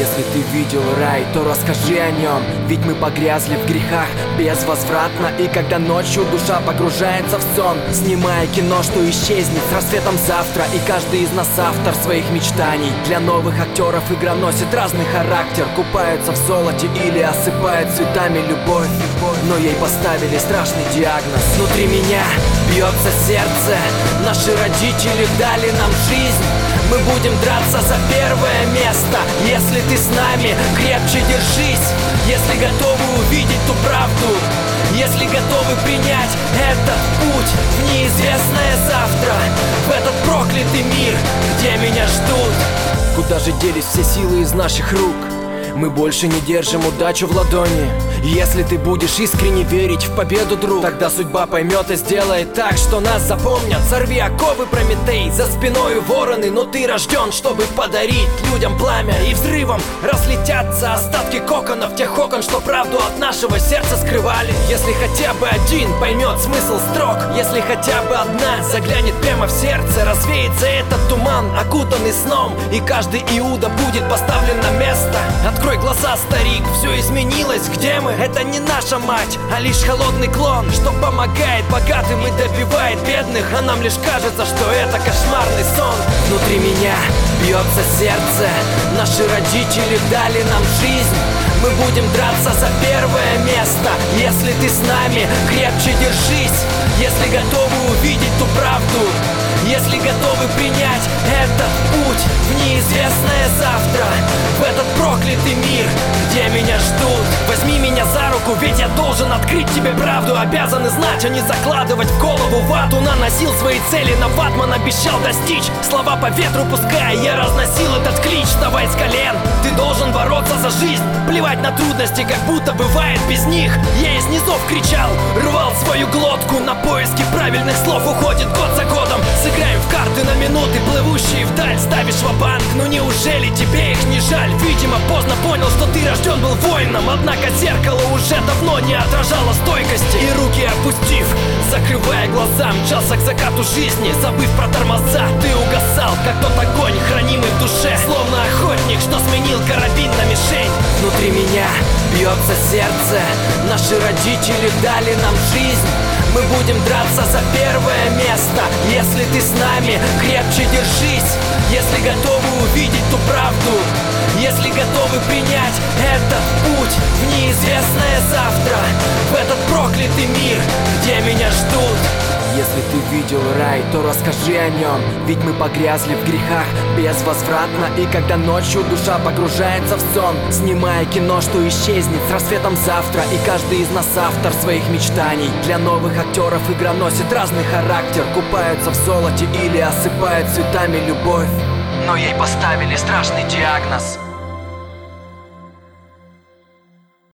Если ты видел рай, то расскажи о нем. Ведь мы погрязли в грехах безвозвратно. И когда ночью душа погружается в сон, снимая кино, что исчезнет с рассветом завтра. И каждый из нас автор своих мечтаний. Для новых актеров игра носит разный характер. Купаются в золоте или осыпают цветами любовь. Но ей поставили страшный диагноз. Внутри меня бьется сердце. Наши родители дали нам жизнь. Мы будем драться за первое место. Если ты с нами, крепче держись. Если готовы увидеть ту правду, если готовы принять этот путь в неизвестное завтра, в этот проклятый мир, где меня ждут. Куда же делись все силы из наших рук? Мы больше не держим удачу в ладони. Если ты будешь искренне верить в победу, друг, тогда судьба поймет и сделает так, что нас запомнят. Сорви оковы, Прометей, за спиной вороны. Но ты рожден, чтобы подарить людям пламя. И взрывом разлетятся остатки коконов, тех окон, что правду от нашего сердца скрывали. Если хотя бы один поймет смысл строк, если хотя бы одна заглянет прямо в сердце, развеется этот туман, окутанный сном, и каждый Иуда будет поставлен на место. Открой глаза, старик, все изменилось, где мы? Это не наша мать, а лишь холодный клон, что помогает богатым и добивает бедных. А нам лишь кажется, что это кошмарный сон. Внутри меня бьется сердце. Наши родители дали нам жизнь. Мы будем драться за первое место. Если ты с нами, крепче держись. Если готовы увидеть ту правду, если готовы принять этот путь в неизвестное завтра, в этот проклятый мир, где меня ждут. Возьми меня за руку, ведь я должен открыть тебе правду. Обязаны знать, а не закладывать в голову вату. Наносил свои цели, на ватман обещал достичь. Слова по ветру пуская, я разносил этот клич. Вставай с колен, ты должен бороться за жизнь. Плевать на трудности, как будто бывает без них. Я из низов кричал, рвал свою глотку. На поиски правильных слов уходит год за годом. Сыграем в карты на минуты, плывущие вдаль. Ставишь ва-банк, ну неужели тебе их не жаль? Видимо, поздно понял, что ты рожден был воином. Однако зеркало уже давно не отражало стойкости. И руки опустив, закрывая глаза, мчался к закату жизни. Забыв про тормоза, ты угасал, как тот огонь, хранимый в душе. Словно охотник, что сменил карабин на мишень. Внутри меня бьется сердце. Наши родители дали нам жизнь. Мы будем драться за первое место. Если ты с нами, крепче держись. Если готовы увидеть ту правду, если готовы принять этот путь в неизвестное завтра, в этот проклятый мир, где меня ждут. Если ты видел рай, то расскажи о нем. Ведь мы погрязли в грехах безвозвратно. И когда ночью душа погружается в сон, снимая кино, что исчезнет с рассветом завтра. И каждый из нас автор своих мечтаний. Для новых актеров игра носит разный характер. Купаются в золоте или осыпают цветами любовь. Но ей поставили страшный диагноз.